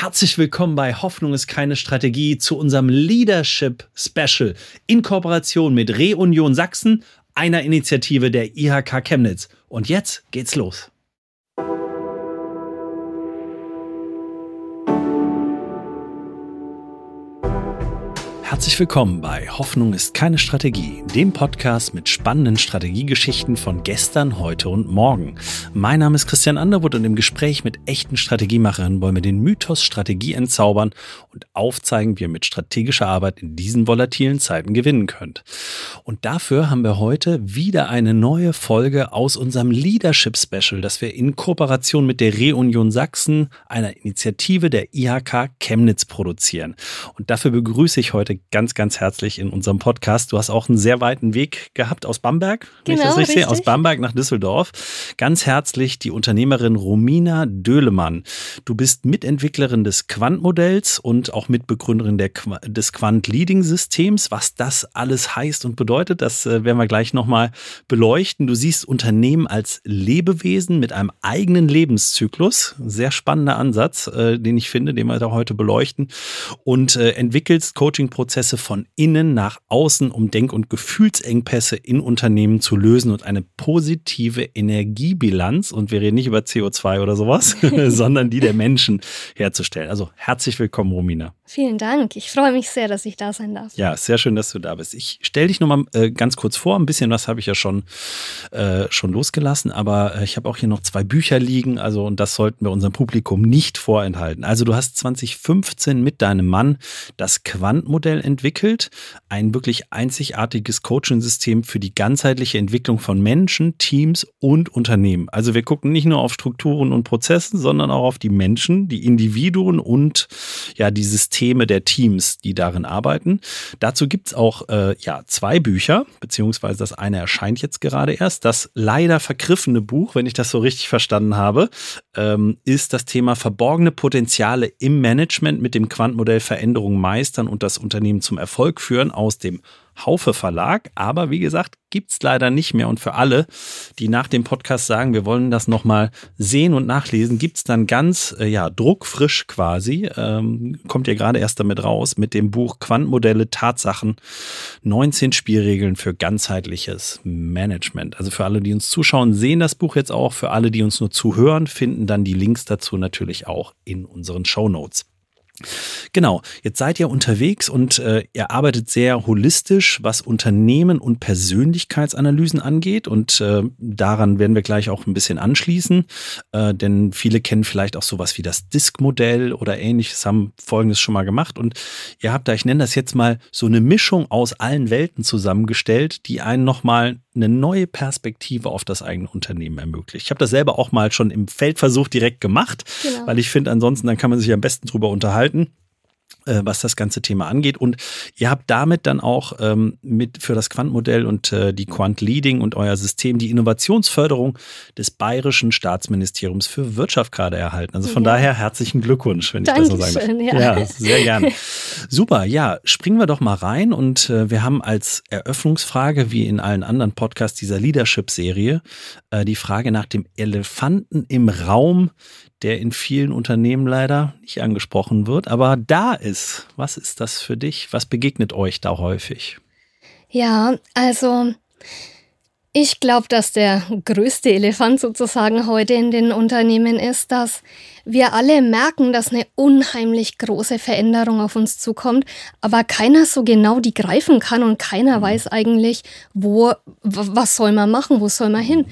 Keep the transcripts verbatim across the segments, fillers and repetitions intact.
Herzlich willkommen bei Hoffnung ist keine Strategie zu unserem Leadership Special in Kooperation mit Reunion Sachsen, einer Initiative der I H K Chemnitz. Und jetzt geht's los. Herzlich willkommen bei Hoffnung ist keine Strategie, dem Podcast mit spannenden Strategiegeschichten von gestern, heute und morgen. Mein Name ist Christian Underwood und im Gespräch mit echten Strategiemacherinnen wollen wir den Mythos Strategie entzaubern und aufzeigen, wie ihr mit strategischer Arbeit in diesen volatilen Zeiten gewinnen könnt. Und dafür haben wir heute wieder eine neue Folge aus unserem Leadership Special, das wir in Kooperation mit der Reunion Sachsen, einer Initiative der I H K Chemnitz, produzieren. Und dafür begrüße ich heute ganz, ganz herzlich in unserem Podcast. Du hast auch einen sehr weiten Weg gehabt aus Bamberg, wenn genau, ich das richtig sehe, richtig. aus Bamberg nach Düsseldorf. Ganz herzlich die Unternehmerin Romina Döhlemann. Du bist Mitentwicklerin des Quant-Modells und auch Mitbegründerin der, des Quant-Leading-Systems. Was das alles heißt und bedeutet, das werden wir gleich nochmal beleuchten. Du siehst Unternehmen als Lebewesen mit einem eigenen Lebenszyklus. Sehr spannender Ansatz, äh, den ich finde, den wir da heute beleuchten. Und äh, entwickelst Coaching-Prozesse von innen nach außen, um Denk- und Gefühlsengpässe in Unternehmen zu lösen und eine positive Energiebilanz, und wir reden nicht über C O zwei oder sowas, sondern die der Menschen herzustellen. Also herzlich willkommen, Romina. Vielen Dank. Ich freue mich sehr, dass ich da sein darf. Ja, sehr schön, dass du da bist. Ich stelle dich nochmal äh, ganz kurz vor. Ein bisschen was habe ich ja schon, äh, schon losgelassen, aber äh, ich habe auch hier noch zwei Bücher liegen, also und das sollten wir unserem Publikum nicht vorenthalten. Also du hast zwanzig fünfzehn mit deinem Mann das Quant-Modell entwickelt, ein wirklich einzigartiges Coaching-System für die ganzheitliche Entwicklung von Menschen, Teams und Unternehmen. Also wir gucken nicht nur auf Strukturen und Prozessen, sondern auch auf die Menschen, die Individuen und ja die Systeme der Teams, die darin arbeiten. Dazu gibt es auch äh, ja zwei Bücher, beziehungsweise das eine erscheint jetzt gerade erst. Das leider vergriffene Buch, wenn ich das so richtig verstanden habe, ähm, ist das Thema verborgene Potenziale im Management mit dem Quant-Modell Veränderungen meistern und das Unternehmen zum Erfolg führen, aus dem Haufe Verlag. Aber wie gesagt, gibt es leider nicht mehr. Und für alle, die nach dem Podcast sagen, wir wollen das nochmal sehen und nachlesen, gibt es dann ganz, äh, ja, druckfrisch quasi, ähm, kommt ihr gerade erst damit raus, mit dem Buch Quant-Modelle, Tatsachen, neunzehn Spielregeln für ganzheitliches Management. Also für alle, die uns zuschauen, sehen das Buch jetzt auch. Für alle, die uns nur zuhören, finden dann die Links dazu natürlich auch in unseren Shownotes. Genau, jetzt seid ihr unterwegs und äh, ihr arbeitet sehr holistisch, was Unternehmen und Persönlichkeitsanalysen angeht, und äh, daran werden wir gleich auch ein bisschen anschließen, äh, denn viele kennen vielleicht auch sowas wie das Disk-Modell oder ähnliches, haben Folgendes schon mal gemacht, und ihr habt da, ich nenne das jetzt mal, so eine Mischung aus allen Welten zusammengestellt, die einen nochmal eine neue Perspektive auf das eigene Unternehmen ermöglicht. Ich habe das selber auch mal schon im Feldversuch direkt gemacht, genau. Weil ich finde, ansonsten, dann kann man sich am besten drüber unterhalten, äh, was das ganze Thema angeht. Und ihr habt damit dann auch ähm, mit für das Quant-Modell und äh, die Quant-Leading und euer System die Innovationsförderung des Bayerischen Staatsministeriums für Wirtschaft gerade erhalten. Also von ja. daher herzlichen Glückwunsch, wenn ich Dankeschön, das so sagen darf. Ja. ja, sehr gerne. Super, ja, springen wir doch mal rein, und äh, wir haben als Eröffnungsfrage, wie in allen anderen Podcasts dieser Leadership-Serie, äh, die Frage nach dem Elefanten im Raum, der in vielen Unternehmen leider nicht angesprochen wird, aber da ist. Was ist das für dich? Was begegnet euch da häufig? Ja, also ich glaube, dass der größte Elefant sozusagen heute in den Unternehmen ist, dass wir alle merken, dass eine unheimlich große Veränderung auf uns zukommt, aber keiner so genau die greifen kann und keiner weiß eigentlich, wo, was soll man machen, wo soll man hin.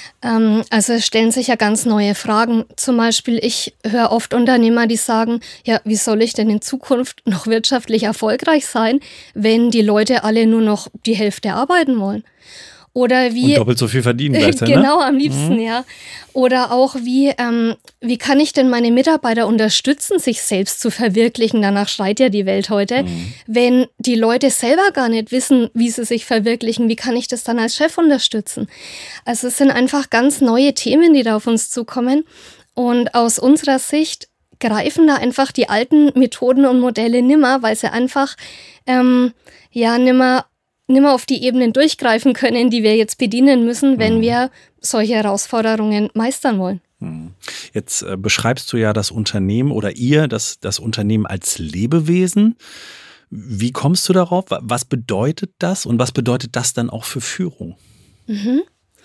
Also es stellen sich ja ganz neue Fragen. Zum Beispiel, ich höre oft Unternehmer, die sagen, ja, wie soll ich denn in Zukunft noch wirtschaftlich erfolgreich sein, wenn die Leute alle nur noch die Hälfte arbeiten wollen? Oder wie, und doppelt so viel verdienen gleichzeitig, genau, ne? am liebsten, mhm. ja. Oder auch wie, ähm, wie kann ich denn meine Mitarbeiter unterstützen, sich selbst zu verwirklichen? Danach schreit ja die Welt heute. Mhm. Wenn die Leute selber gar nicht wissen, wie sie sich verwirklichen, wie kann ich das dann als Chef unterstützen? Also es sind einfach ganz neue Themen, die da auf uns zukommen. Und aus unserer Sicht greifen da einfach die alten Methoden und Modelle nimmer, weil sie einfach ähm, ja nimmer nimmer auf die Ebenen durchgreifen können, die wir jetzt bedienen müssen, wenn wir solche Herausforderungen meistern wollen. Jetzt äh, beschreibst du ja das Unternehmen oder ihr, das, das Unternehmen als Lebewesen. Wie kommst du darauf? Was bedeutet das und was bedeutet das dann auch für Führung? Mhm.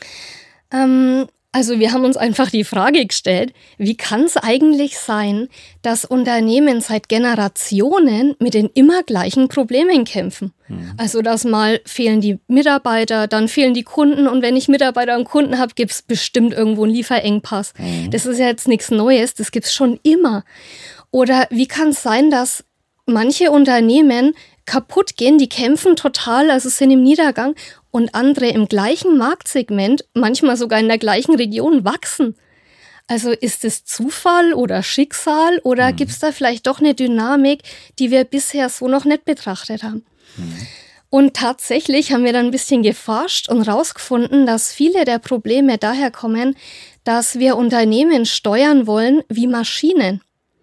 Ähm, also wir haben uns einfach die Frage gestellt, wie kann es eigentlich sein, dass Unternehmen seit Generationen mit den immer gleichen Problemen kämpfen? Mhm. Also dass mal fehlen die Mitarbeiter, dann fehlen die Kunden und wenn ich Mitarbeiter und Kunden habe, gibt es bestimmt irgendwo einen Lieferengpass. Mhm. Das ist ja jetzt nichts Neues, das gibt es schon immer. Oder wie kann es sein, dass manche Unternehmen kaputt gehen, die kämpfen total, also sind im Niedergang und andere im gleichen Marktsegment, manchmal sogar in der gleichen Region wachsen. Also ist es Zufall oder Schicksal oder mhm. gibt es da vielleicht doch eine Dynamik, die wir bisher so noch nicht betrachtet haben? Mhm. Und tatsächlich haben wir dann ein bisschen geforscht und rausgefunden, dass viele der Probleme daher kommen, dass wir Unternehmen steuern wollen wie Maschinen.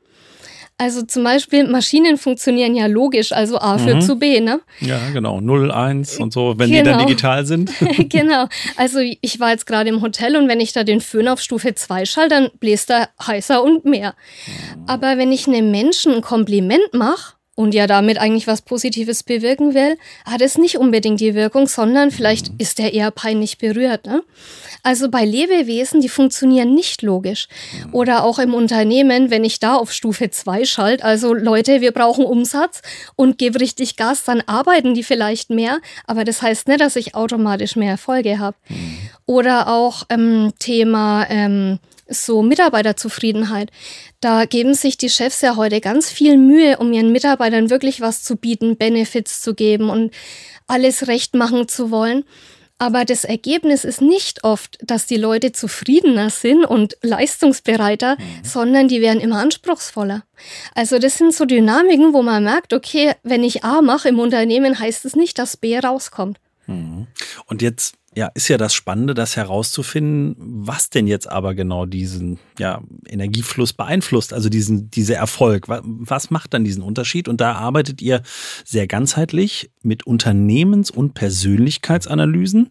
Also zum Beispiel, Maschinen funktionieren ja logisch, also A führt mhm. zu B, ne? Ja, genau, null, eins und so, wenn genau. die dann digital sind. Genau, also ich war jetzt gerade im Hotel und wenn ich da den Föhn auf Stufe zwei schalte, dann bläst er heißer und mehr. Mhm. Aber wenn ich einem Menschen ein Kompliment mache und ja damit eigentlich was Positives bewirken will, hat es nicht unbedingt die Wirkung, sondern vielleicht mhm. ist er eher peinlich berührt, ne? Also bei Lebewesen, die funktionieren nicht logisch. Oder auch im Unternehmen, wenn ich da auf Stufe zwei schalte, also Leute, wir brauchen Umsatz und gebe richtig Gas, dann arbeiten die vielleicht mehr, aber das heißt nicht, dass ich automatisch mehr Erfolge habe. Mhm. Oder auch ähm, Thema ähm, so Mitarbeiterzufriedenheit. Da geben sich die Chefs ja heute ganz viel Mühe, um ihren Mitarbeitern wirklich was zu bieten, Benefits zu geben und alles recht machen zu wollen. Aber das Ergebnis ist nicht oft, dass die Leute zufriedener sind und leistungsbereiter, mhm. sondern die werden immer anspruchsvoller. Also das sind so Dynamiken, wo man merkt, okay, wenn ich A mache im Unternehmen, heißt es nicht, dass B rauskommt. Mhm. Und jetzt ja, ist ja das Spannende, das herauszufinden, was denn jetzt aber genau diesen ja, Energiefluss beeinflusst, also diesen dieser Erfolg. Was macht dann diesen Unterschied? Und da arbeitet ihr sehr ganzheitlich mit Unternehmens- und Persönlichkeitsanalysen.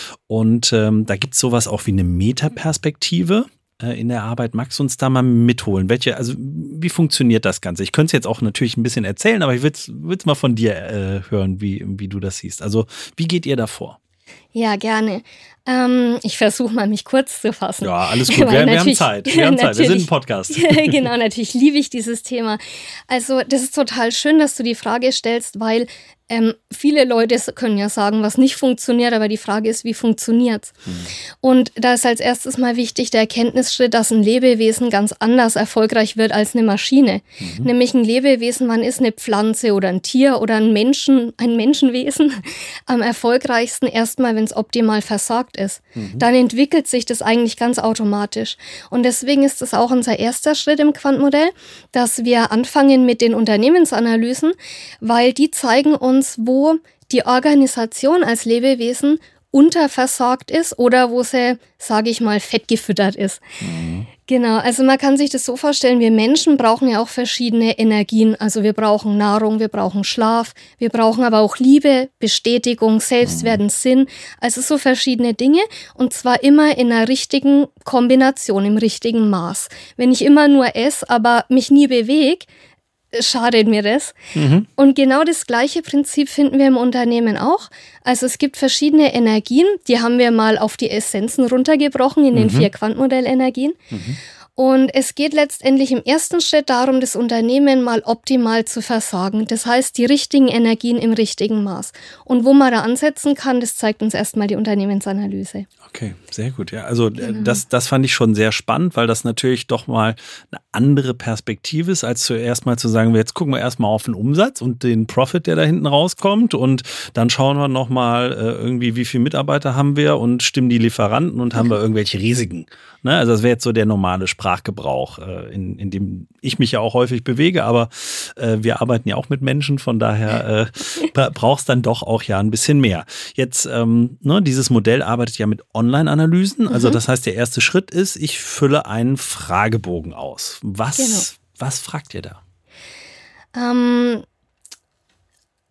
Und ähm, da gibt es sowas auch wie eine Metaperspektive äh, in der Arbeit. Magst du uns da mal mitholen? Welche, also wie funktioniert das Ganze? Ich könnte es jetzt auch natürlich ein bisschen erzählen, aber ich würde es mal von dir äh, hören, wie, wie du das siehst. Also wie geht ihr da vor? Ja, gerne. Ähm, ich versuche mal, mich kurz zu fassen. Ja, alles gut. Wir, wir haben Zeit. Wir haben Zeit. Wir sind ein Podcast. Genau, natürlich liebe ich dieses Thema. Also das ist total schön, dass du die Frage stellst, weil ähm, viele Leute können ja sagen, was nicht funktioniert, aber die Frage ist, wie funktioniert's? Hm. Und da ist als erstes mal wichtig der Erkenntnisschritt, dass ein Lebewesen ganz anders erfolgreich wird als eine Maschine. Mhm. Nämlich ein Lebewesen, wann ist eine Pflanze oder ein Tier oder ein Menschen, ein Menschenwesen am erfolgreichsten erstmal, wenn es optimal versorgt ist. Mhm. Dann entwickelt sich das eigentlich ganz automatisch. Und deswegen ist das auch unser erster Schritt im Quant-Modell, dass wir anfangen mit den Unternehmensanalysen, weil die zeigen uns, wo die Organisation als Lebewesen unterversorgt ist oder wo sie, sage ich mal, fettgefüttert ist. Mhm. Genau, also man kann sich das so vorstellen, wir Menschen brauchen ja auch verschiedene Energien. Also wir brauchen Nahrung, wir brauchen Schlaf, wir brauchen aber auch Liebe, Bestätigung, Selbstwert, Sinn. Also so verschiedene Dinge und zwar immer in einer richtigen Kombination, im richtigen Maß. Wenn ich immer nur esse, aber mich nie bewege, schadet mir das. Mhm. Und genau das gleiche Prinzip finden wir im Unternehmen auch. Also es gibt verschiedene Energien, die haben wir mal auf die Essenzen runtergebrochen in den mhm. vier Quant-Modell-Energien. Mhm. Und es geht letztendlich im ersten Schritt darum, das Unternehmen mal optimal zu versorgen. Das heißt, die richtigen Energien im richtigen Maß. Und wo man da ansetzen kann, das zeigt uns erstmal die Unternehmensanalyse. Okay, sehr gut. Ja, also genau. das, das fand ich schon sehr spannend, weil das natürlich doch mal eine andere Perspektive ist, als zuerst mal zu sagen, jetzt gucken wir erstmal auf den Umsatz und den Profit, der da hinten rauskommt und dann schauen wir nochmal äh, irgendwie, wie viele Mitarbeiter haben wir und stimmen die Lieferanten und haben wir irgendwelche Risiken. Ne? Also das wäre jetzt so der normale Sprachgebrauch, äh, in, in dem ich mich ja auch häufig bewege, aber äh, wir arbeiten ja auch mit Menschen, von daher äh, brauchst dann doch auch ja ein bisschen mehr. Jetzt, ähm, ne, dieses Modell arbeitet ja mit Online-Analysen, also das heißt, der erste Schritt ist, ich fülle einen Fragebogen aus. Was, genau. was fragt ihr da? Ähm,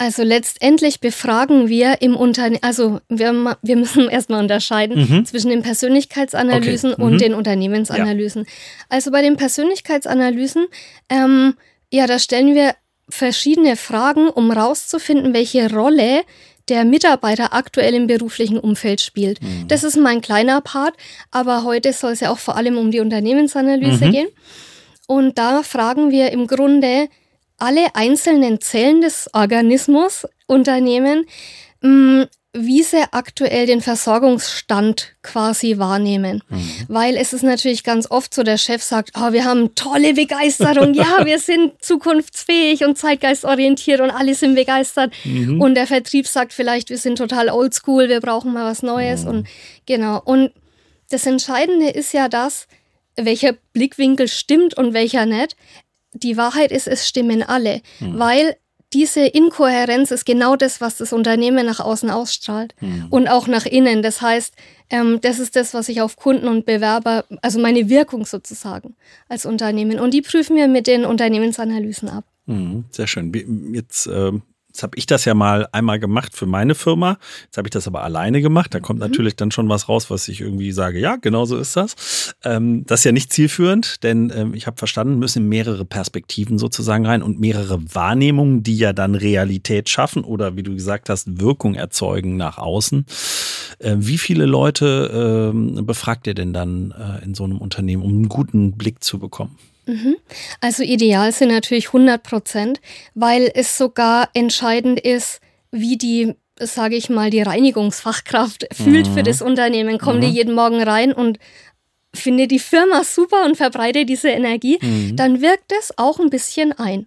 Also letztendlich befragen wir im Unternehmen, also wir, wir müssen erstmal unterscheiden mhm. zwischen den Persönlichkeitsanalysen okay. und mhm. den Unternehmensanalysen. Ja. Also bei den Persönlichkeitsanalysen, ähm, ja, da stellen wir verschiedene Fragen, um rauszufinden, welche Rolle der Mitarbeiter aktuell im beruflichen Umfeld spielt. Mhm. Das ist mein kleiner Part, aber heute soll es ja auch vor allem um die Unternehmensanalyse mhm. gehen. Und da fragen wir im Grunde alle einzelnen Zellen des Organismus, Unternehmen, mh, wie sie aktuell den Versorgungsstand quasi wahrnehmen. Mhm. Weil es ist natürlich ganz oft so, der Chef sagt, oh, wir haben tolle Begeisterung, ja, wir sind zukunftsfähig und zeitgeistorientiert und alle sind begeistert. Mhm. Und der Vertrieb sagt vielleicht, wir sind total oldschool, wir brauchen mal was Neues. Mhm. Und genau. Und das Entscheidende ist ja das, welcher Blickwinkel stimmt und welcher nicht. Die Wahrheit ist, es stimmen alle, mhm. weil diese Inkohärenz ist genau das, was das Unternehmen nach außen ausstrahlt mhm. und auch nach innen. Das heißt, ähm, das ist das, was ich auf Kunden und Bewerber, also meine Wirkung sozusagen als Unternehmen. Und die prüfen wir mit den Unternehmensanalysen ab. Mhm, sehr schön. Jetzt, äh, jetzt habe ich das ja mal einmal gemacht für meine Firma. Jetzt habe ich das aber alleine gemacht. Da kommt mhm. natürlich dann schon was raus, was ich irgendwie sage, ja, genau so ist das. Ähm, das ist ja nicht zielführend, denn ähm, ich habe verstanden, müssen mehrere Perspektiven sozusagen rein und mehrere Wahrnehmungen, die ja dann Realität schaffen oder, wie du gesagt hast, Wirkung erzeugen nach außen. Äh, wie viele Leute äh, befragt ihr denn dann äh, in so einem Unternehmen, um einen guten Blick zu bekommen? Also ideal sind natürlich hundert Prozent, weil es sogar entscheidend ist, wie die, sage ich mal, die Reinigungsfachkraft fühlt mhm. für das Unternehmen. Kommen mhm. die jeden Morgen rein und findet die Firma super und verbreitet diese Energie, mhm. dann wirkt es auch ein bisschen ein.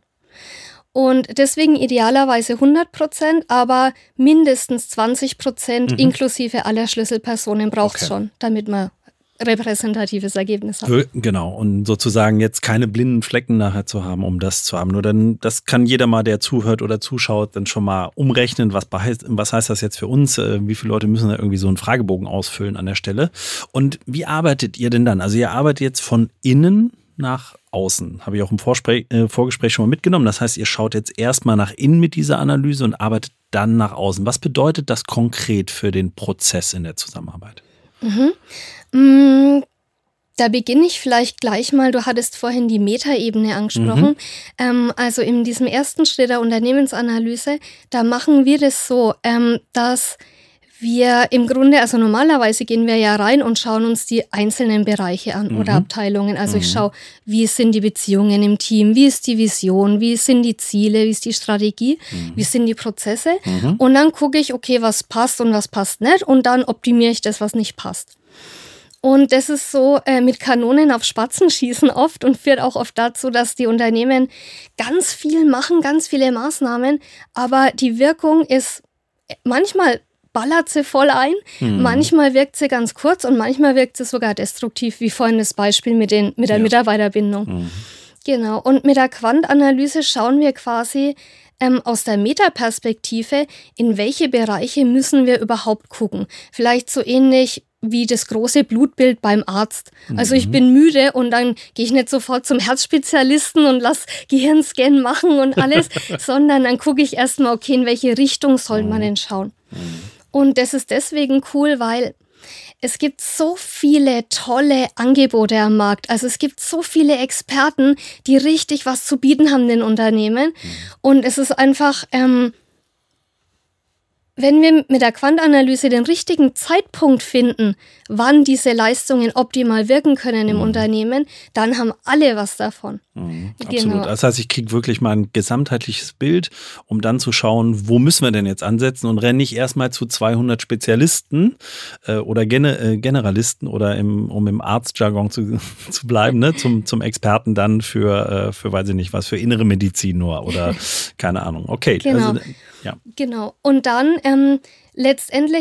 Und deswegen idealerweise hundert Prozent, aber mindestens zwanzig Prozent mhm. inklusive aller Schlüsselpersonen braucht es okay. schon, damit man repräsentatives Ergebnis haben. Genau, und sozusagen jetzt keine blinden Flecken nachher zu haben, um das zu haben. Nur dann, das kann jeder mal, der zuhört oder zuschaut, dann schon mal umrechnen, was heißt, was heißt das jetzt für uns? Wie viele Leute müssen da irgendwie so einen Fragebogen ausfüllen an der Stelle? Und wie arbeitet ihr denn dann? Also ihr arbeitet jetzt von innen nach außen. Habe ich auch im Vorspre- äh, Vorgespräch schon mal mitgenommen. Das heißt, ihr schaut jetzt erstmal nach innen mit dieser Analyse und arbeitet dann nach außen. Was bedeutet das konkret für den Prozess in der Zusammenarbeit? Mhm. Da beginne ich vielleicht gleich mal. Du hattest vorhin die Metaebene angesprochen. Mhm. Ähm, also in diesem ersten Schritt der Unternehmensanalyse, da machen wir das so, ähm, dass wir im Grunde, also normalerweise gehen wir ja rein und schauen uns die einzelnen Bereiche an mhm. oder Abteilungen. Also mhm. ich schaue, wie sind die Beziehungen im Team, wie ist die Vision, wie sind die Ziele, wie ist die Strategie, mhm. wie sind die Prozesse. Mhm. Und dann gucke ich, okay, was passt und was passt nicht. Und dann optimiere ich das, was nicht passt. Und das ist so äh, mit Kanonen auf Spatzen schießen oft und führt auch oft dazu, dass die Unternehmen ganz viel machen, ganz viele Maßnahmen, aber die Wirkung ist, manchmal ballert sie voll ein, mhm. manchmal wirkt sie ganz kurz und manchmal wirkt sie sogar destruktiv, wie vorhin das Beispiel mit, den, mit der ja. Mitarbeiterbindung. Mhm. Genau, und mit der Quant-Analyse schauen wir quasi ähm, aus der Metaperspektive, in welche Bereiche müssen wir überhaupt gucken. Vielleicht so ähnlich wie das große Blutbild beim Arzt. Also ich bin müde und dann gehe ich nicht sofort zum Herzspezialisten und lass Gehirnscan machen und alles, sondern dann gucke ich erstmal, okay, in welche Richtung soll man denn schauen. Und das ist deswegen cool, weil es gibt so viele tolle Angebote am Markt. Also es gibt so viele Experten, die richtig was zu bieten haben den Unternehmen. Und es ist einfach... Ähm, Wenn wir mit der Quant-Analyse den richtigen Zeitpunkt finden, wann diese Leistungen optimal wirken können im mhm. Unternehmen, dann haben alle was davon. Mhm, genau. Absolut. Das heißt, ich kriege wirklich mal ein gesamtheitliches Bild, um dann zu schauen, wo müssen wir denn jetzt ansetzen und renne nicht erstmal zu zweihundert Spezialisten äh, oder Gen- äh, Generalisten oder im, um im Arztjargon zu, zu bleiben, ne, zum, zum Experten dann für, äh, für, weiß ich nicht was, für innere Medizin nur oder keine Ahnung. Okay. Genau. Also, ja. Genau. Und dann ähm, letztendlich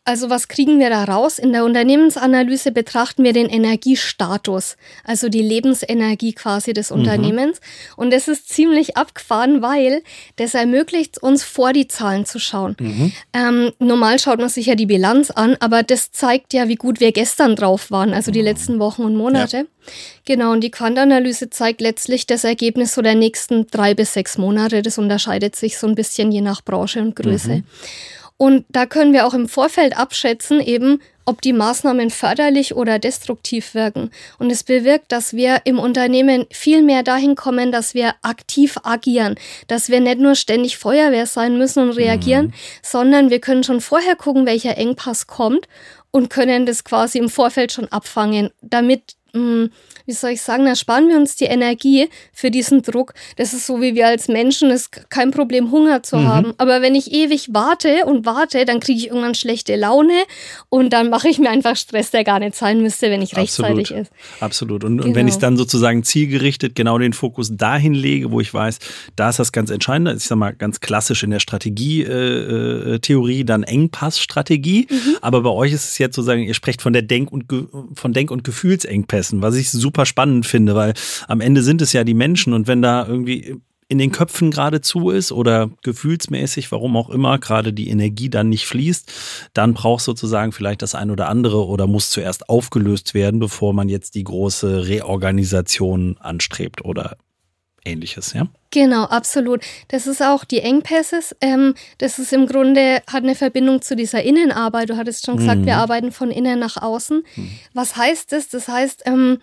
Also was kriegen wir da raus? In der Unternehmensanalyse betrachten wir den Energiestatus, also die Lebensenergie quasi des mhm. Unternehmens. Und das ist ziemlich abgefahren, weil das ermöglicht uns, vor die Zahlen zu schauen. Mhm. Ähm, normal schaut man sich ja die Bilanz an, aber das zeigt ja, wie gut wir gestern drauf waren, also die letzten Wochen und Monate. Ja. Genau, und die Quant-Analyse zeigt letztlich das Ergebnis so der nächsten drei bis sechs Monate. Das unterscheidet sich so ein bisschen je nach Branche und Größe. Mhm. Und da können wir auch im Vorfeld abschätzen, eben, ob die Maßnahmen förderlich oder destruktiv wirken. Und es bewirkt, dass wir im Unternehmen viel mehr dahin kommen, dass wir aktiv agieren, dass wir nicht nur ständig Feuerwehr sein müssen und reagieren, mhm. sondern wir können schon vorher gucken, welcher Engpass kommt und können das quasi im Vorfeld schon abfangen, damit mh, wie soll ich sagen, da sparen wir uns die Energie für diesen Druck. Das ist so, wie wir als Menschen, es ist kein Problem, Hunger zu mhm. haben. Aber wenn ich ewig warte und warte, dann kriege ich irgendwann schlechte Laune und dann mache ich mir einfach Stress, der gar nicht sein müsste, wenn ich rechtzeitig Absolut. ist. Absolut. Und, genau. und wenn ich dann sozusagen zielgerichtet genau den Fokus dahin lege, wo ich weiß, da ist das ganz Entscheidende, ich sag mal ganz klassisch in der Strategie-Theorie, äh, dann Engpassstrategie. Mhm. Aber bei euch ist es jetzt sozusagen, ihr sprecht von der Denk- und Ge- von Denk- und Gefühlsengpässen, was ich super spannend finde, weil am Ende sind es ja die Menschen und wenn da irgendwie in den Köpfen gerade zu ist oder gefühlsmäßig, warum auch immer, gerade die Energie dann nicht fließt, dann braucht sozusagen vielleicht das ein oder andere oder muss zuerst aufgelöst werden, bevor man jetzt die große Reorganisation anstrebt oder Ähnliches, ja? Genau, absolut. Das ist auch die Engpässe. Ähm, das ist im Grunde, hat eine Verbindung zu dieser Innenarbeit. Du hattest schon gesagt, mhm. wir arbeiten von innen nach außen. Mhm. Was heißt das? Das heißt, ähm,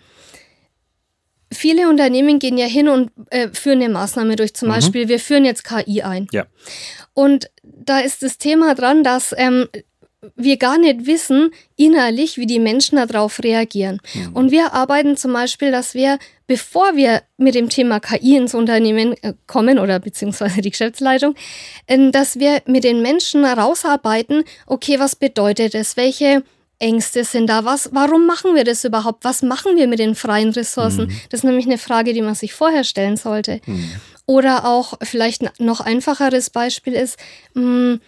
viele Unternehmen gehen ja hin und äh, führen eine Maßnahme durch. Zum mhm. Beispiel, wir führen jetzt K I ein. Ja. Und da ist das Thema dran, dass ähm, wir gar nicht wissen innerlich, wie die Menschen darauf reagieren. Mhm. Und wir arbeiten zum Beispiel, dass wir, bevor wir mit dem Thema K I ins Unternehmen kommen oder beziehungsweise die Geschäftsleitung, dass wir mit den Menschen herausarbeiten, okay, was bedeutet das? Welche Ängste sind da? Was, warum machen wir das überhaupt? Was machen wir mit den freien Ressourcen? Mhm. Das ist nämlich eine Frage, die man sich vorher stellen sollte. Mhm. Oder auch vielleicht ein noch einfacheres Beispiel ist, mh,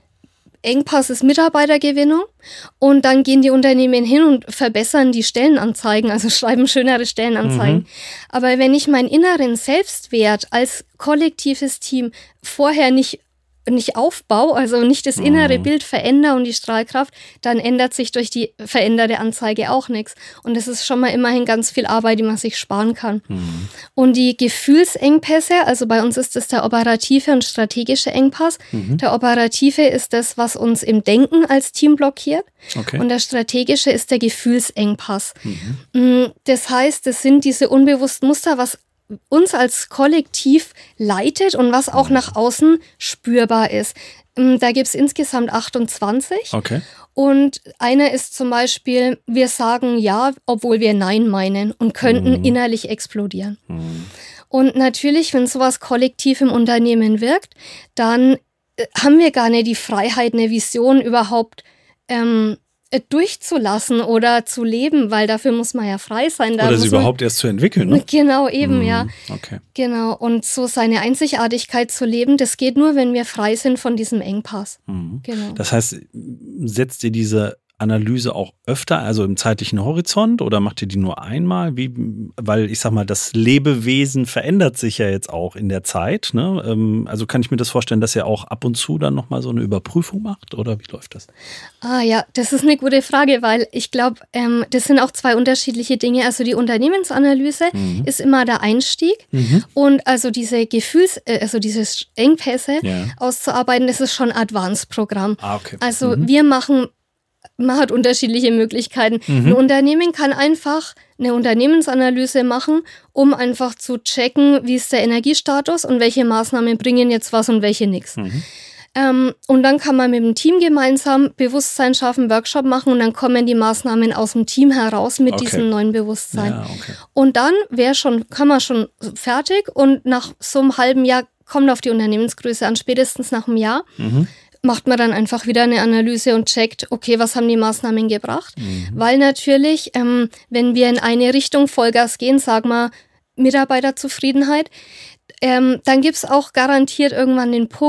Engpass ist Mitarbeitergewinnung und dann gehen die Unternehmen hin und verbessern die Stellenanzeigen, also schreiben schönere Stellenanzeigen. Mhm. Aber wenn ich meinen inneren Selbstwert als kollektives Team vorher nicht nicht aufbaue, also nicht das innere mhm. Bild verändere und die Strahlkraft, dann ändert sich durch die veränderte Anzeige auch nichts. Und das ist schon mal immerhin ganz viel Arbeit, die man sich sparen kann. Mhm. Und die Gefühlsengpässe, also bei uns ist das der operative und strategische Engpass. Mhm. Der operative ist das, was uns im Denken als Team blockiert. Okay. Und der strategische ist der Gefühlsengpass. Mhm. Das heißt, das sind diese unbewussten Muster, was uns als Kollektiv leitet und was auch nach außen spürbar ist. Da gibt es insgesamt achtundzwanzig. Okay. Und einer ist zum Beispiel, wir sagen Ja, obwohl wir Nein meinen und könnten mhm. innerlich explodieren. Mhm. Und natürlich, wenn sowas kollektiv im Unternehmen wirkt, dann haben wir gar nicht die Freiheit, eine Vision überhaupt ähm, durchzulassen oder zu leben, weil dafür muss man ja frei sein. Da oder sie man, überhaupt erst zu entwickeln, ne? Genau, eben, mm, ja. Okay. Genau, und so seine Einzigartigkeit zu leben, das geht nur, wenn wir frei sind von diesem Engpass. Mm. Genau. Das heißt, setzt ihr diese Analyse auch öfter, also im zeitlichen Horizont, oder macht ihr die nur einmal? Wie, weil ich sag mal, das Lebewesen verändert sich ja jetzt auch in der Zeit, ne? Also kann ich mir das vorstellen, dass ihr auch ab und zu dann nochmal so eine Überprüfung macht, oder wie läuft das? Ah ja, das ist eine gute Frage, weil ich glaube, ähm, das sind auch zwei unterschiedliche Dinge. Also die Unternehmensanalyse mhm. ist immer der Einstieg mhm. und also diese Gefühls-, äh, also diese Engpässe ja. auszuarbeiten, das ist schon ein Advanced-Programm. Ah, okay. Also mhm. wir machen Man hat unterschiedliche Möglichkeiten. Mhm. Ein Unternehmen kann einfach eine Unternehmensanalyse machen, um einfach zu checken, wie ist der Energiestatus und welche Maßnahmen bringen jetzt was und welche nichts. Mhm. Ähm, und dann kann man mit dem Team gemeinsam Bewusstsein schaffen, Workshop machen und dann kommen die Maßnahmen aus dem Team heraus mit okay. diesem neuen Bewusstsein. Ja, okay. Und dann wäre schon, kann man schon fertig und nach so einem halben Jahr kommt auf die Unternehmensgröße an, spätestens nach einem Jahr. Mhm. macht man dann einfach wieder eine Analyse und checkt, okay, was haben die Maßnahmen gebracht? Mhm. Weil natürlich, ähm, wenn wir in eine Richtung Vollgas gehen, sagen wir Mitarbeiterzufriedenheit, ähm, dann gibt es auch garantiert irgendwann den Punkt,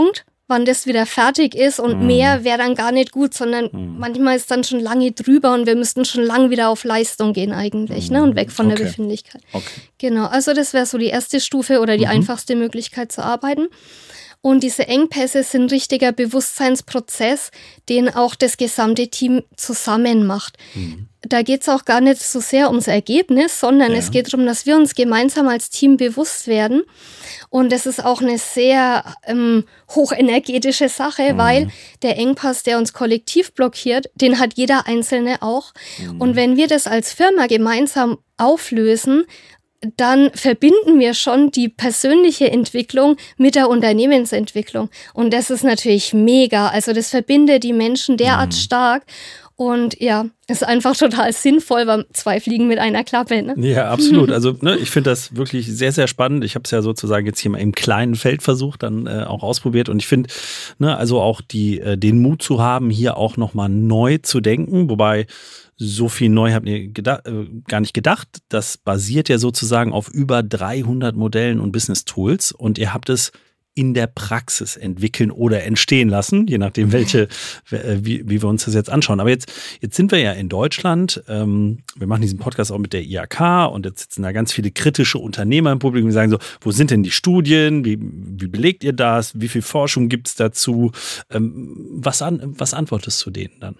wann das wieder fertig ist und mhm. mehr wäre dann gar nicht gut, sondern mhm. manchmal ist dann schon lange drüber und wir müssten schon lang wieder auf Leistung gehen eigentlich, mhm. ne, und weg von okay. der Befindlichkeit. Okay. Genau, also das wäre so die erste Stufe oder die mhm. einfachste Möglichkeit zu arbeiten. Und diese Engpässe sind richtiger Bewusstseinsprozess, den auch das gesamte Team zusammen macht. Mhm. Da geht es auch gar nicht so sehr ums Ergebnis, sondern ja. es geht darum, dass wir uns gemeinsam als Team bewusst werden. Und das ist auch eine sehr ähm, hochenergetische Sache, mhm. weil der Engpass, der uns kollektiv blockiert, den hat jeder Einzelne auch. Mhm. Und wenn wir das als Firma gemeinsam auflösen, dann verbinden wir schon die persönliche Entwicklung mit der Unternehmensentwicklung. Und das ist natürlich mega. Also das verbindet die Menschen derart mhm. stark. Und ja, ist einfach total sinnvoll, weil zwei Fliegen mit einer Klappe. Ne? Ja, absolut. Also ne, ich finde das wirklich sehr, sehr spannend. Ich habe es ja sozusagen jetzt hier mal im kleinen Feldversuch dann äh, auch ausprobiert. Und ich finde, ne, also auch die, äh, den Mut zu haben, hier auch nochmal neu zu denken. Wobei so viel neu habt ihr gedacht, äh, gar nicht gedacht. Das basiert ja sozusagen auf über dreihundert Modellen und Business-Tools. Und ihr habt es in der Praxis entwickeln oder entstehen lassen, je nachdem, welche, wie, wie wir uns das jetzt anschauen. Aber jetzt, jetzt sind wir ja in Deutschland. Ähm, wir machen diesen Podcast auch mit der I H K und jetzt sitzen da ganz viele kritische Unternehmer im Publikum, die sagen so, wo sind denn die Studien? Wie, wie belegt ihr das? Wie viel Forschung gibt es dazu? Ähm, was, an, was antwortest du denen dann?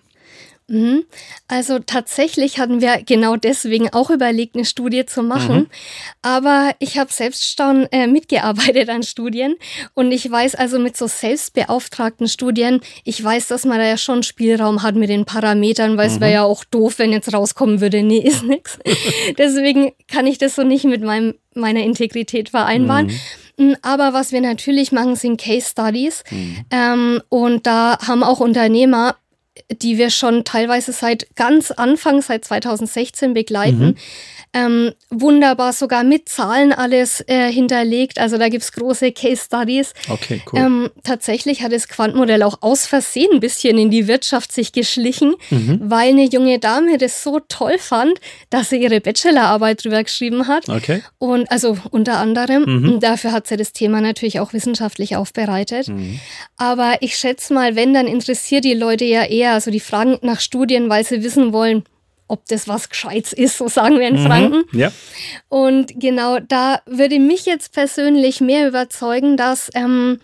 Also tatsächlich hatten wir genau deswegen auch überlegt, eine Studie zu machen. Mhm. Aber ich habe selbst schon äh, mitgearbeitet an Studien und ich weiß also mit so selbstbeauftragten Studien, ich weiß, dass man da ja schon Spielraum hat mit den Parametern, weil mhm. es wäre ja auch doof, wenn jetzt rauskommen würde, nee, ist nix. Deswegen kann ich das so nicht mit meinem, meiner Integrität vereinbaren. Mhm. Aber was wir natürlich machen, sind Case Studies. Mhm. Ähm, und da haben auch Unternehmer, die wir schon teilweise seit ganz Anfang, seit zweitausendsechzehn begleiten, mhm. ähm, wunderbar sogar mit Zahlen alles äh, hinterlegt. Also da gibt's große Case Studies. Okay, cool. Ähm, tatsächlich hat das Quantenmodell auch aus Versehen ein bisschen in die Wirtschaft sich geschlichen, mhm. weil eine junge Dame das so toll fand, dass sie ihre Bachelorarbeit drüber geschrieben hat. Okay. Und also unter anderem, Mhm. und dafür hat sie das Thema natürlich auch wissenschaftlich aufbereitet. Mhm. Aber ich schätze mal, wenn, dann interessiert die Leute ja eher, also die fragen nach Studien, weil sie wissen wollen, ob das was Gescheites ist, so sagen wir in Mhm. Franken. Ja. Und genau da würde mich jetzt persönlich mehr überzeugen, dass ähm,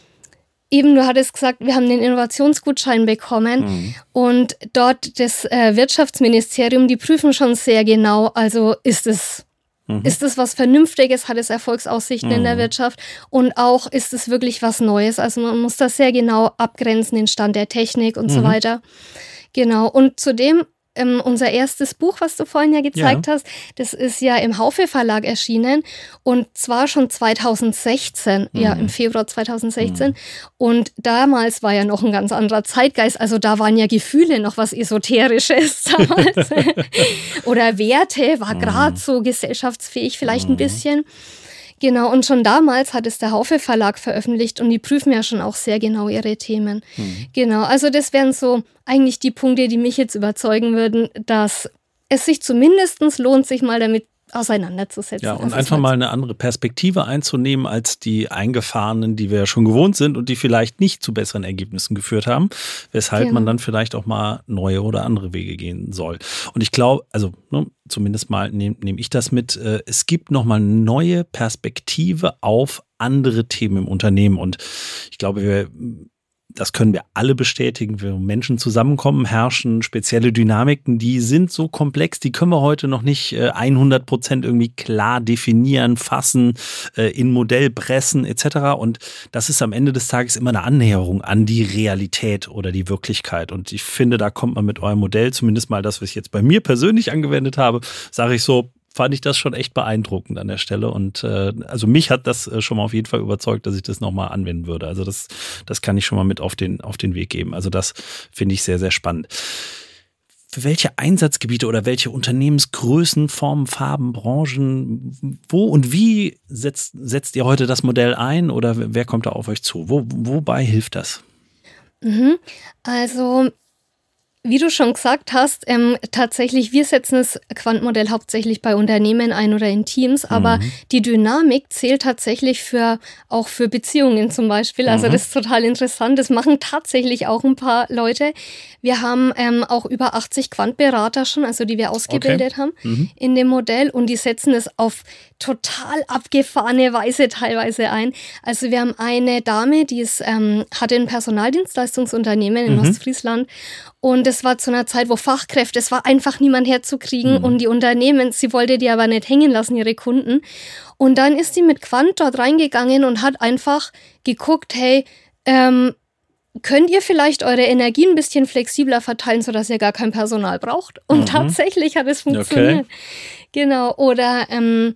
eben, du hattest gesagt, wir haben den Innovationsgutschein bekommen Mhm. und dort das äh, Wirtschaftsministerium, die prüfen schon sehr genau, also ist es Mhm. Ist es was Vernünftiges? Hat es Erfolgsaussichten Mhm. in der Wirtschaft? Und auch, ist es wirklich was Neues? Also man muss das sehr genau abgrenzen, den Stand der Technik und Mhm. so weiter. Genau. Und zudem, ähm, unser erstes Buch, was du vorhin ja gezeigt Ja. hast, das ist ja im Haufe Verlag erschienen und zwar schon zweitausendsechzehn, Mhm. ja, im Februar zweitausendsechzehn. Und damals war ja noch ein ganz anderer Zeitgeist. Also da waren ja Gefühle noch was Esoterisches damals. Oder Werte, war Mhm. gerade so gesellschaftsfähig vielleicht Mhm. ein bisschen. Genau, und schon damals hat es der Haufe Verlag veröffentlicht und die prüfen ja schon auch sehr genau ihre Themen. Mhm. Genau, also das wären so eigentlich die Punkte, die mich jetzt überzeugen würden, dass es sich zumindest lohnt, sich mal damit auseinanderzusetzen. Ja, und Also es einfach war- mal eine andere Perspektive einzunehmen als die eingefahrenen, die wir ja schon gewohnt sind und die vielleicht nicht zu besseren Ergebnissen geführt haben, weshalb Genau. man dann vielleicht auch mal neue oder andere Wege gehen soll. Und ich glaube, also ne, zumindest mal nehme nehm ich das mit, äh, es gibt nochmal eine neue Perspektive auf andere Themen im Unternehmen und ich glaube, wir das können wir alle bestätigen, wenn Menschen zusammenkommen, herrschen spezielle Dynamiken, die sind so komplex, die können wir heute noch nicht äh, hundert Prozent irgendwie klar definieren, fassen, äh, in Modell pressen et cetera. Und das ist am Ende des Tages immer eine Annäherung an die Realität oder die Wirklichkeit. Und ich finde, da kommt man mit eurem Modell, zumindest mal das, was ich jetzt bei mir persönlich angewendet habe, sage ich so, fand ich das schon echt beeindruckend an der Stelle. Und äh, also mich hat das äh, schon mal auf jeden Fall überzeugt, dass ich das nochmal anwenden würde. Also das, das kann ich schon mal mit auf den, auf den Weg geben. Also das finde ich sehr, sehr spannend. Für welche Einsatzgebiete oder welche Unternehmensgrößen, Formen, Farben, Branchen, wo und wie setzt, setzt ihr heute das Modell ein oder wer kommt da auf euch zu? Wo, wobei hilft das? Mhm. Also wie du schon gesagt hast, ähm, tatsächlich, wir setzen das Quantmodell hauptsächlich bei Unternehmen ein oder in Teams, aber mhm. die Dynamik zählt tatsächlich für auch für Beziehungen zum Beispiel. Also mhm. das ist total interessant. Das machen tatsächlich auch ein paar Leute. Wir haben ähm, auch über achtzig Quantberater schon, also die wir ausgebildet okay. haben mhm. in dem Modell, und die setzen es auf total abgefahrene Weise teilweise ein. Also wir haben eine Dame, die ist, ähm, hatte ein Personaldienstleistungsunternehmen in mhm. Ostfriesland, und das war zu einer Zeit, wo Fachkräfte, es war einfach niemand herzukriegen mhm. und die Unternehmen, sie wollte die aber nicht hängen lassen, ihre Kunden. Und dann ist sie mit Quant dort reingegangen und hat einfach geguckt, hey, ähm, könnt ihr vielleicht eure Energie ein bisschen flexibler verteilen, sodass ihr gar kein Personal braucht? Und mhm. tatsächlich hat es funktioniert. Okay. Genau. Oder ähm,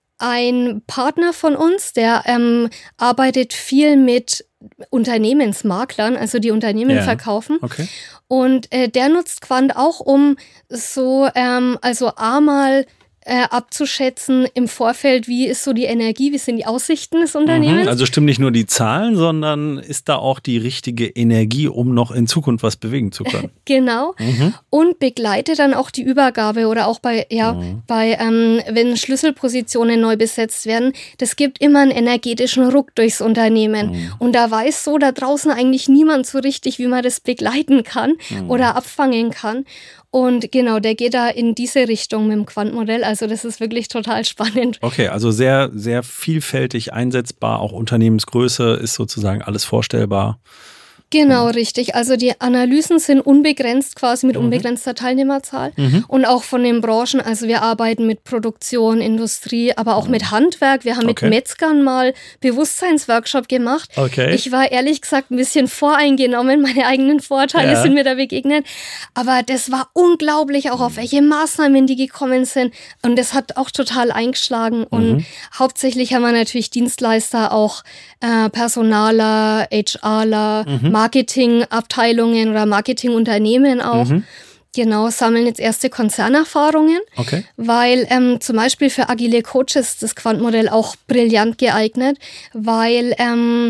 ein Partner von uns, der ähm, arbeitet viel mit Unternehmensmaklern, also die Unternehmen yeah. verkaufen. Okay. Und äh, der nutzt Quant auch, um so, ähm, also einmal Äh, abzuschätzen im Vorfeld, wie ist so die Energie, wie sind die Aussichten des Unternehmens. Mhm, also stimmen nicht nur die Zahlen, sondern ist da auch die richtige Energie, um noch in Zukunft was bewegen zu können. Genau. Mhm. Und begleitet dann auch die Übergabe oder auch bei, ja, mhm. bei ähm, wenn Schlüsselpositionen neu besetzt werden, das gibt immer einen energetischen Ruck durchs Unternehmen. Mhm. Und da weiß so da draußen eigentlich niemand so richtig, wie man das begleiten kann mhm. oder abfangen kann. Und genau, der geht da in diese Richtung mit dem Quantmodell. Also das ist wirklich total spannend. Okay, also sehr, sehr vielfältig einsetzbar. Auch Unternehmensgröße ist sozusagen alles vorstellbar. Genau, richtig. Also die Analysen sind unbegrenzt, quasi mit mhm. unbegrenzter Teilnehmerzahl. Mhm. Und auch von den Branchen, also wir arbeiten mit Produktion, Industrie, aber auch mhm. mit Handwerk. Wir haben okay. mit Metzgern mal Bewusstseinsworkshop gemacht. Okay. Ich war ehrlich gesagt ein bisschen voreingenommen, meine eigenen Vorteile ja. sind mir da begegnet. Aber das war unglaublich, auch auf welche Maßnahmen die gekommen sind. Und das hat auch total eingeschlagen. Mhm. Und hauptsächlich haben wir natürlich Dienstleister, auch äh, Personaler, HRler, mhm. Marketingabteilungen oder Marketingunternehmen auch. Mhm. Genau, sammeln jetzt erste Konzernerfahrungen, okay. weil ähm, zum Beispiel für agile Coaches das Quantmodell auch brillant geeignet, weil ähm,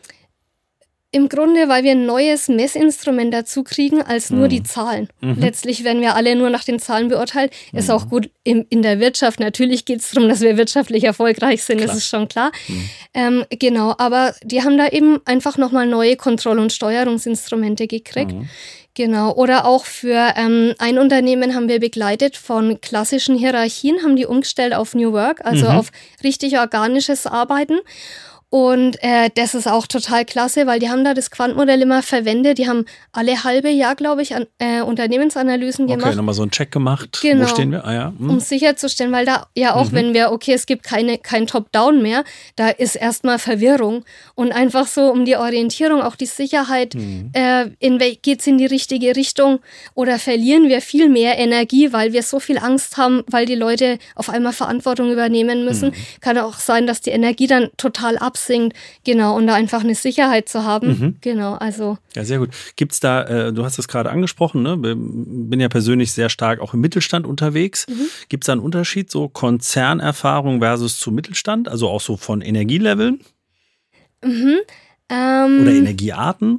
im Grunde, weil wir ein neues Messinstrument dazu kriegen als nur mhm. die Zahlen. Mhm. Letztlich werden wir alle nur nach den Zahlen beurteilt. Mhm. Ist auch gut in, in der Wirtschaft. Natürlich geht es darum, dass wir wirtschaftlich erfolgreich sind, klar. Das ist schon klar. Mhm. Ähm, genau, aber die haben da eben einfach nochmal neue Kontroll- und Steuerungsinstrumente gekriegt. Mhm. Genau, oder auch für ähm, ein Unternehmen haben wir begleitet von klassischen Hierarchien, haben die umgestellt auf New Work, also mhm. auf richtig organisches Arbeiten. Und äh, das ist auch total klasse, weil die haben da das Quantmodell immer verwendet. Die haben alle halbe Jahr, glaube ich, an, äh, Unternehmensanalysen gemacht. Okay, nochmal so einen Check gemacht. Genau. Wo stehen wir? Ah, ja. Hm. Um sicherzustellen, weil da ja auch, mhm. wenn wir, okay, es gibt keine, kein Top-Down mehr, da ist erstmal Verwirrung. Und einfach so um die Orientierung, auch die Sicherheit, mhm. äh, in wel- geht's in die richtige Richtung oder verlieren wir viel mehr Energie, weil wir so viel Angst haben, weil die Leute auf einmal Verantwortung übernehmen müssen. Mhm. Kann auch sein, dass die Energie dann total ab sinkt, genau, und da einfach eine Sicherheit zu haben, mhm. genau, also. Ja, sehr gut. Gibt's da, äh, du hast es gerade angesprochen, ne, bin ja persönlich sehr stark auch im Mittelstand unterwegs. Mhm. Gibt's da einen Unterschied, so Konzernerfahrung versus zu Mittelstand, also auch so von Energieleveln? Mhm. Ähm, Oder Energiearten?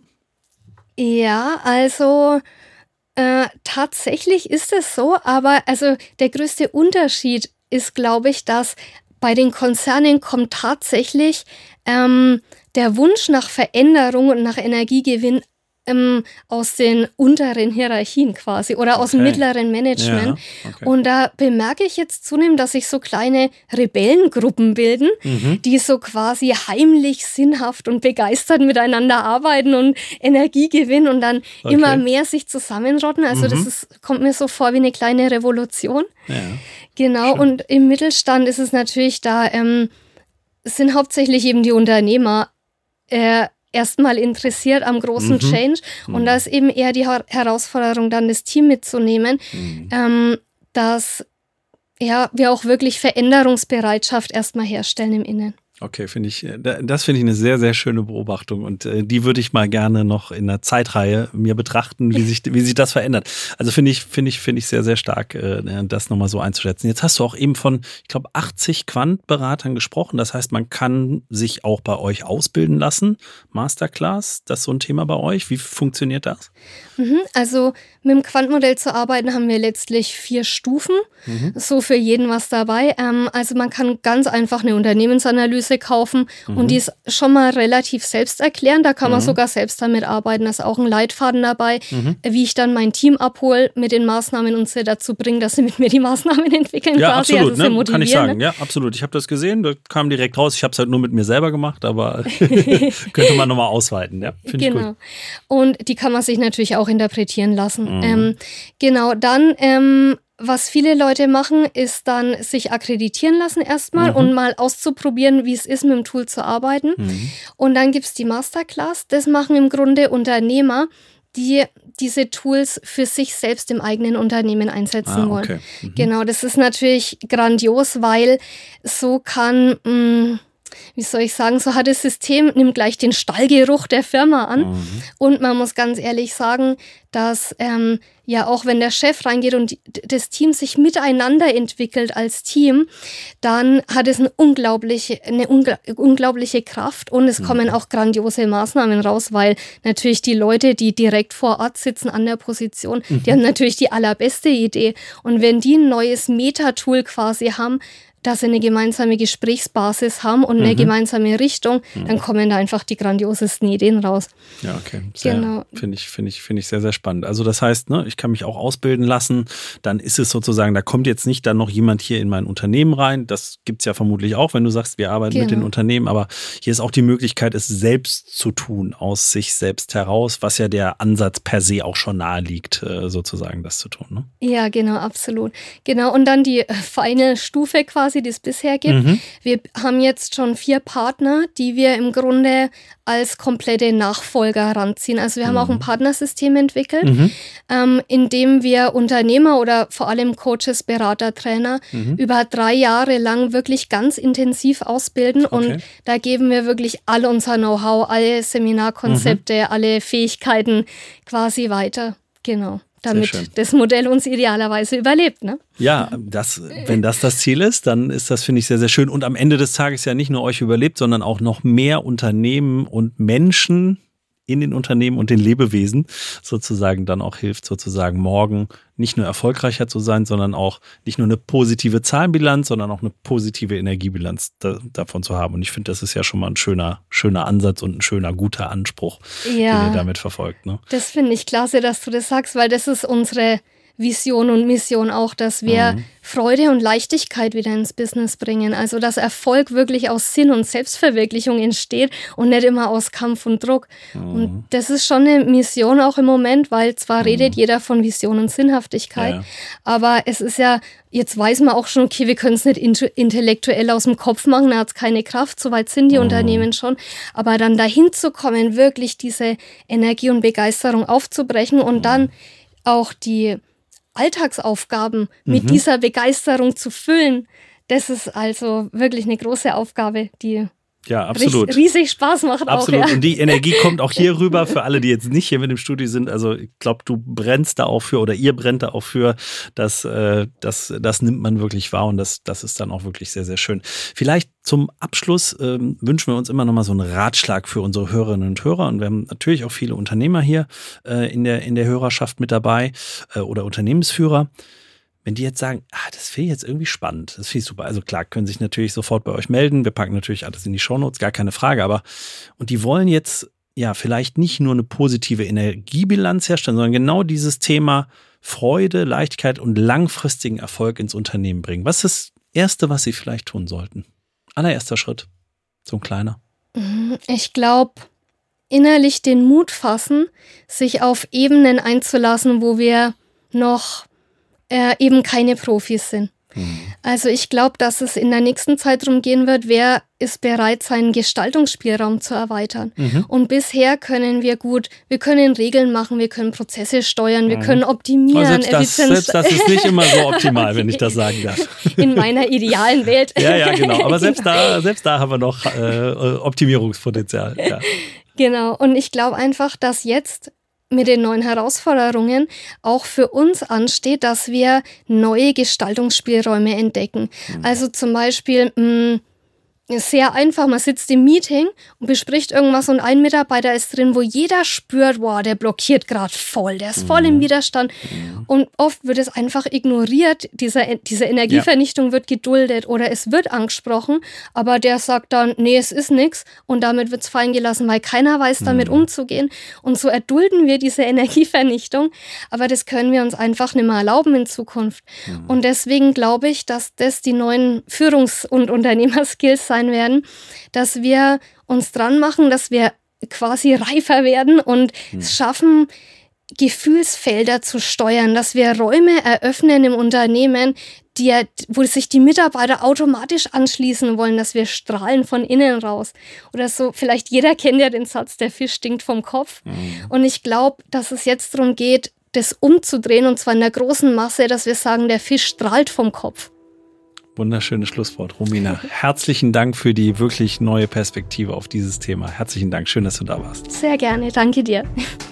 Ja, also äh, tatsächlich ist es so, aber also der größte Unterschied ist, glaube ich, dass bei den Konzernen kommt tatsächlich ähm, der Wunsch nach Veränderung und nach Energiegewinn ähm, aus den unteren Hierarchien quasi oder aus okay. dem mittleren Management. Ja, okay. Und da bemerke ich jetzt zunehmend, dass sich so kleine Rebellengruppen bilden, mhm. die so quasi heimlich, sinnhaft und begeistert miteinander arbeiten und Energie gewinnen und dann okay. immer mehr sich zusammenrotten. Also mhm. das ist, kommt mir so vor wie eine kleine Revolution. Ja. Genau, schön. Und im Mittelstand ist es natürlich da, ähm, sind hauptsächlich eben die Unternehmer äh, erstmal interessiert am großen mhm. Change. Mhm. Und da ist eben eher die Herausforderung, dann das Team mitzunehmen, mhm. ähm, dass ja, wir auch wirklich Veränderungsbereitschaft erstmal herstellen im Innen. Okay, finde ich, das finde ich eine sehr, sehr schöne Beobachtung und äh, die würde ich mal gerne noch in der Zeitreihe mir betrachten, wie sich, wie sich das verändert. Also finde ich, finde ich, finde ich sehr, sehr stark, äh, das nochmal so einzuschätzen. Jetzt hast du auch eben von, ich glaube, achtzig Quant-Beratern gesprochen. Das heißt, man kann sich auch bei euch ausbilden lassen. Masterclass, das ist so ein Thema bei euch. Wie funktioniert das? Mhm, also mit dem Quant-Modell zu arbeiten, haben wir letztlich vier Stufen. Mhm. So für jeden was dabei. Ähm, also man kann ganz einfach eine Unternehmensanalyse kaufen mhm. und die ist schon mal relativ selbsterklärend. Da kann man mhm. sogar selbst damit arbeiten. Da ist auch ein Leitfaden dabei, mhm. wie ich dann mein Team abhole mit den Maßnahmen und sie dazu bringen, dass sie mit mir die Maßnahmen entwickeln. Ja, quasi. absolut, also ne? Kann ich sagen. Ne? Ja, absolut. Ich habe das gesehen, da kam direkt raus. Ich habe es halt nur mit mir selber gemacht, aber könnte man nochmal ausweiten. Ja, finde genau. ich gut. Und die kann man sich natürlich auch interpretieren lassen. Mhm. Ähm, genau, dann ähm, was viele Leute machen, ist dann sich akkreditieren lassen erstmal mhm. und mal auszuprobieren, wie es ist, mit dem Tool zu arbeiten. Mhm. Und dann gibt es die Masterclass. Das machen im Grunde Unternehmer, die diese Tools für sich selbst im eigenen Unternehmen einsetzen ah, okay. wollen. Mhm. Genau, das ist natürlich grandios, weil so kann... Mh, wie soll ich sagen, so hat das System, nimmt gleich den Stallgeruch der Firma an. Mhm. Und man muss ganz ehrlich sagen, dass ähm, ja auch wenn der Chef reingeht und die, das Team sich miteinander entwickelt als Team, dann hat es eine unglaubliche, eine ungl- unglaubliche Kraft und es mhm. kommen auch grandiose Maßnahmen raus, weil natürlich die Leute, die direkt vor Ort sitzen an der Position, mhm. die haben natürlich die allerbeste Idee. Und wenn die ein neues Meta-Tool quasi haben, dass sie eine gemeinsame Gesprächsbasis haben und eine mhm. gemeinsame Richtung, mhm. dann kommen da einfach die grandiosesten Ideen raus. Ja, okay. Sehr, genau. Finde ich, finde ich, finde ich sehr, sehr spannend. Also das heißt, ne, ich kann mich auch ausbilden lassen, dann ist es sozusagen, da kommt jetzt nicht dann noch jemand hier in mein Unternehmen rein. Das gibt es ja vermutlich auch, wenn du sagst, wir arbeiten genau. mit den Unternehmen, aber hier ist auch die Möglichkeit, es selbst zu tun, aus sich selbst heraus, was ja der Ansatz per se auch schon nahe liegt, sozusagen das zu tun. Ne? Ja, genau, absolut. Genau, und dann die feine Stufe quasi, die es bisher gibt. Mhm. Wir haben jetzt schon vier Partner, die wir im Grunde als komplette Nachfolger ranziehen. Also wir mhm. haben auch ein Partnersystem entwickelt, mhm. ähm, in dem wir Unternehmer oder vor allem Coaches, Berater, Trainer mhm. über drei Jahre lang wirklich ganz intensiv ausbilden. Okay. Und da geben wir wirklich all unser Know-how, alle Seminarkonzepte, mhm. alle Fähigkeiten quasi weiter. Genau. Damit das Modell uns idealerweise überlebt, ne? Ja, das, wenn das das Ziel ist, dann ist das, finde ich, sehr, sehr schön. Und am Ende des Tages ja nicht nur euch überlebt, sondern auch noch mehr Unternehmen und Menschen in den Unternehmen und den Lebewesen sozusagen dann auch hilft, sozusagen morgen nicht nur erfolgreicher zu sein, sondern auch nicht nur eine positive Zahlenbilanz, sondern auch eine positive Energiebilanz da, davon zu haben. Und ich finde, das ist ja schon mal ein schöner, schöner Ansatz und ein schöner, guter Anspruch, ja, den ihr damit verfolgt. Ne? Das finde ich klasse, dass du das sagst, weil das ist unsere Vision und Mission auch, dass wir mhm. Freude und Leichtigkeit wieder ins Business bringen. Also, dass Erfolg wirklich aus Sinn und Selbstverwirklichung entsteht und nicht immer aus Kampf und Druck. Mhm. Und das ist schon eine Mission auch im Moment, weil zwar mhm. redet jeder von Vision und Sinnhaftigkeit, ja. aber es ist ja, jetzt weiß man auch schon, okay, wir können es nicht intellektuell aus dem Kopf machen, da hat es keine Kraft, soweit sind die mhm. Unternehmen schon. Aber dann dahin zu kommen, wirklich diese Energie und Begeisterung aufzubrechen und mhm. dann auch die Alltagsaufgaben mit mhm. dieser Begeisterung zu füllen, das ist also wirklich eine große Aufgabe, die ja, absolut. riesig Spaß macht. Absolut. Auch, ja. Und die Energie kommt auch hier rüber für alle, die jetzt nicht hier mit im Studio sind. Also ich glaube, du brennst da auch für oder ihr brennt da auch für. Das, äh, das, das nimmt man wirklich wahr und das, das ist dann auch wirklich sehr, sehr schön. Vielleicht zum Abschluss ähm, wünschen wir uns immer noch mal so einen Ratschlag für unsere Hörerinnen und Hörer. Und wir haben natürlich auch viele Unternehmer hier äh, in der, in der Hörerschaft mit dabei äh, oder Unternehmensführer. Wenn die jetzt sagen, ah, das finde ich jetzt irgendwie spannend, das finde ich super. Also klar, können sich natürlich sofort bei euch melden. Wir packen natürlich alles in die Shownotes, gar keine Frage. Aber und die wollen jetzt ja vielleicht nicht nur eine positive Energiebilanz herstellen, sondern genau dieses Thema Freude, Leichtigkeit und langfristigen Erfolg ins Unternehmen bringen. Was ist das Erste, was sie vielleicht tun sollten? Allererster Schritt, so ein kleiner. Ich glaube, innerlich den Mut fassen, sich auf Ebenen einzulassen, wo wir noch Äh, eben keine Profis sind. Mhm. Also ich glaube, dass es in der nächsten Zeit darum gehen wird, wer ist bereit, seinen Gestaltungsspielraum zu erweitern. Mhm. Und bisher können wir gut, wir können Regeln machen, wir können Prozesse steuern, wir mhm. können optimieren. Aber selbst, das, selbst das ist nicht immer so optimal, wenn ich das sagen darf. In meiner idealen Welt. Ja, ja, genau. Aber selbst, genau. Da, selbst da haben wir noch äh, Optimierungspotenzial. Ja. Genau. Und ich glaube einfach, dass jetzt mit den neuen Herausforderungen auch für uns ansteht, dass wir neue Gestaltungsspielräume entdecken. Mhm. Also zum Beispiel, mh, sehr einfach, man sitzt im Meeting und bespricht irgendwas und ein Mitarbeiter ist drin, wo jeder spürt, wow, der blockiert gerade voll, der ist voll im Widerstand. Mhm. Und oft wird es einfach ignoriert, diese, diese Energievernichtung ja. wird geduldet oder es wird angesprochen, aber der sagt dann, nee, es ist nichts und damit wird es fallen gelassen, weil keiner weiß, damit mhm. umzugehen. Und so erdulden wir diese Energievernichtung, aber das können wir uns einfach nicht mehr erlauben in Zukunft. Mhm. Und deswegen glaube ich, dass das die neuen Führungs- und Unternehmerskills sein werden, dass wir uns dran machen, dass wir quasi reifer werden und hm. es schaffen, Gefühlsfelder zu steuern, dass wir Räume eröffnen im Unternehmen, die, wo sich die Mitarbeiter automatisch anschließen wollen, dass wir strahlen von innen raus. Oder so, vielleicht jeder kennt ja den Satz, der Fisch stinkt vom Kopf. Hm. Und ich glaube, dass es jetzt darum geht, das umzudrehen und zwar in der großen Masse, dass wir sagen, der Fisch strahlt vom Kopf. Wunderschönes Schlusswort, Romina. Herzlichen Dank für die wirklich neue Perspektive auf dieses Thema. Herzlichen Dank, schön, dass du da warst. Sehr gerne, danke dir.